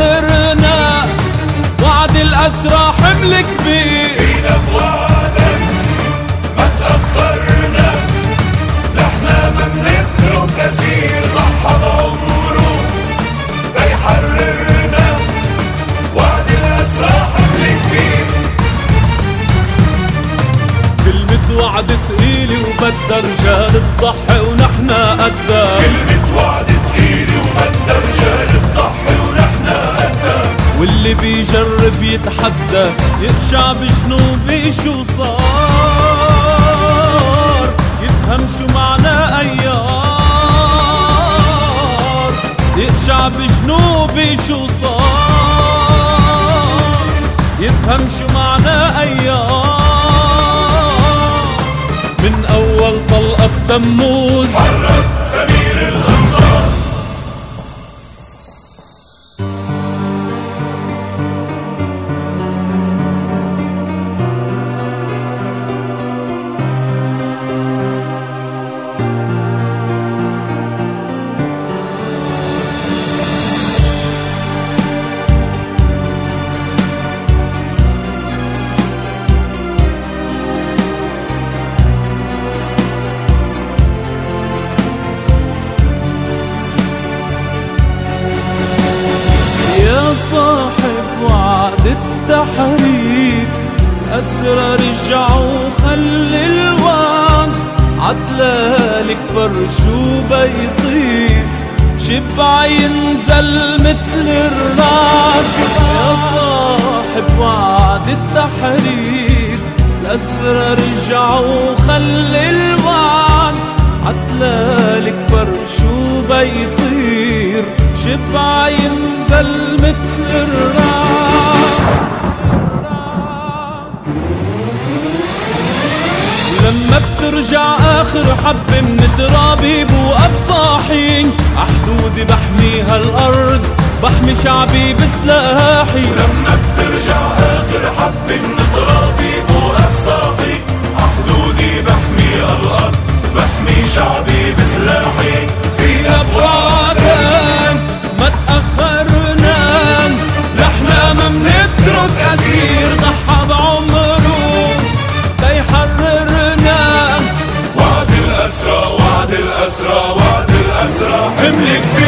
يحررنا. وعد الأسرى حمل كبير فينا بوعدك ما تأخرنا، نحنا ما بنترك أسير ضحى بعمره ليحررنا. وعد الأسرى حمل كبير. كلمة وعد تقيلة وبدها رجال تضحي ونحنا قدها. كلمة وعد تقيلة وبدها رجال تضحي ونحنا قدها. واللي بيجرب يتحدى يقشع بجنوبي شو صار، يفهم شو معنى أيار. يقشع بجنوبي شو صار، يفهم شو معنى أيار. من أول طلقة بتموز حرك سمير الأنظار. صاحب وعد التحرير، أسرى رجعوا خلي الوعد. عدلالك فرش وبيطير، شبع ينزل مثل الرعد. يا صاحب وعد التحرير، الأسرى رجعوا خلي الوعد. عدلالك فرش وبيطير، شبع ينزل مثل الرعد. ولما بترجع آخر حبة من ترابي بوقف صاحي. عحدودي بحميها الأرض، بحمي شعبي بسلاحي. ولما بترجع آخر حبة من ترابي بوقف صاحي. عحدودي بحميها الأرض، بحمي شعبي بسلاحي. فينا بوعدك ما تأخرنا، نحنا ما منترك أسير ضحى بعمره ليحررنا. وعد الأسرى وعد الأسرى وعد الأسرى حمل كبير.